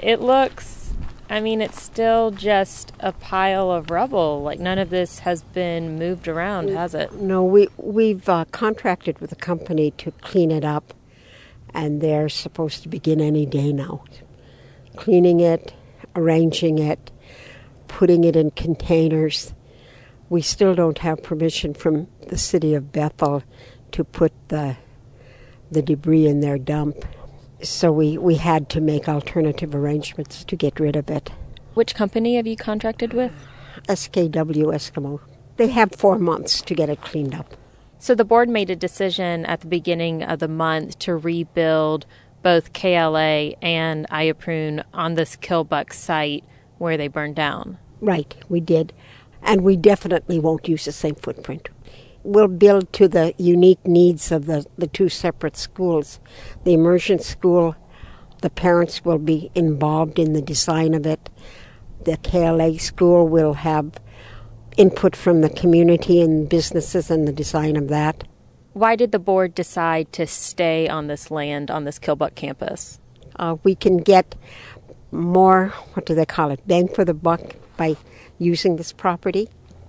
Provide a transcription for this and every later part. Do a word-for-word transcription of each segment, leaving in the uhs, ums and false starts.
it looks, I mean, it's still just a pile of rubble. Like, none of this has been moved around, has it? No, we, we've uh, contracted with a company to clean it up, and they're supposed to begin any day now. Cleaning it, arranging it, putting it in containers. We still don't have permission from the city of Bethel to put the the debris in their dump. So we, we had to make alternative arrangements to get rid of it. Which company have you contracted with? S K W Eskimo. They have four months to get it cleaned up. So the board made a decision at the beginning of the month to rebuild both K L A and Ayaprune on this Killbuck site where they burned down. Right, we did. And we definitely won't use the same footprint. We'll build to the unique needs of the, the two separate schools. The immersion school, the parents will be involved in the design of it. The K L A school will have input from the community and businesses in the design of that. Why did the board decide to stay on this land, on this Killbuck campus? Uh, we can get more, what do they call it, bang for the buck by using this property.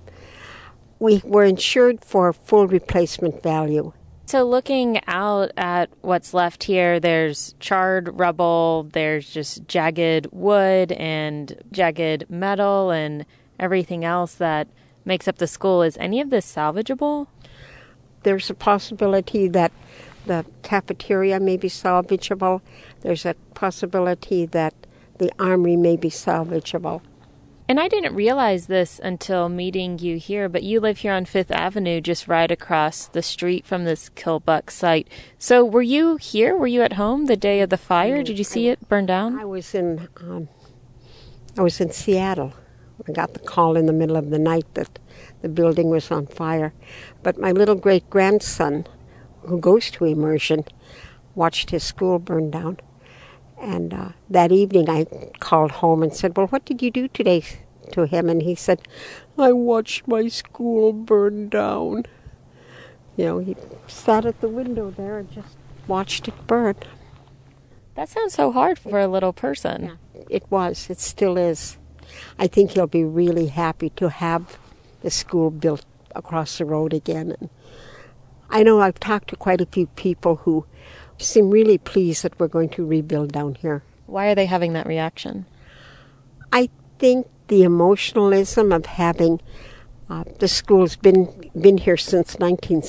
We were insured for full replacement value. So looking out at what's left here, there's charred rubble, there's just jagged wood and jagged metal and everything else that makes up the school. Is any of this salvageable? There's a possibility that the cafeteria may be salvageable. There's a possibility that the armory may be salvageable. And I didn't realize this until meeting you here, but you live here on Fifth Avenue, just right across the street from this Killbuck site. So were you here? Were you at home the day of the fire? Did you see it burn down? I was in, um, I was in Seattle. I got the call in the middle of the night that the building was on fire. But my little great-grandson, who goes to immersion, watched his school burn down. And uh, that evening I called home and said, well, what did you do today to him? And he said, I watched my school burn down. You know, he sat at the window there and just watched it burn. That sounds so hard for a little person. Yeah, it was. It still is. I think he'll be really happy to have the school built across the road again. And I know I've talked to quite a few people who seem really pleased that we're going to rebuild down here. Why are they having that reaction? I think the emotionalism of having uh, the school's been been here since nineteen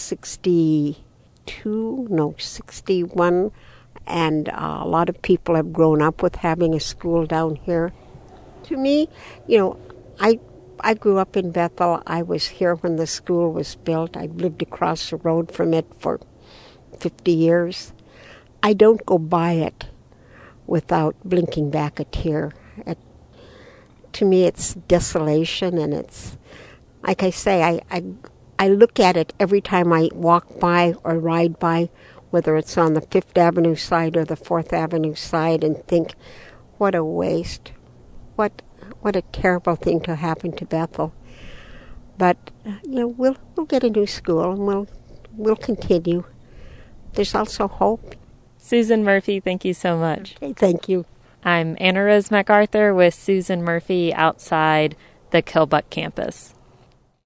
sixty-two, no, sixty-one, and uh, a lot of people have grown up with having a school down here. To me, you know, I I grew up in Bethel. I was here when the school was built. I lived across the road from it for fifty years. I don't go by it without blinking back a tear. It, to me, it's desolation, and it's, like I say, I, I, I look at it every time I walk by or ride by, whether it's on the Fifth Avenue side or the Fourth Avenue side, and think, what a waste. What what a terrible thing to happen to Bethel. But, you know, we'll we'll get a new school, and we'll we'll continue. There's also hope. Susan Murphy, thank you so much. Okay, thank you. I'm Anna Rose MacArthur with Susan Murphy outside the Killbuck campus.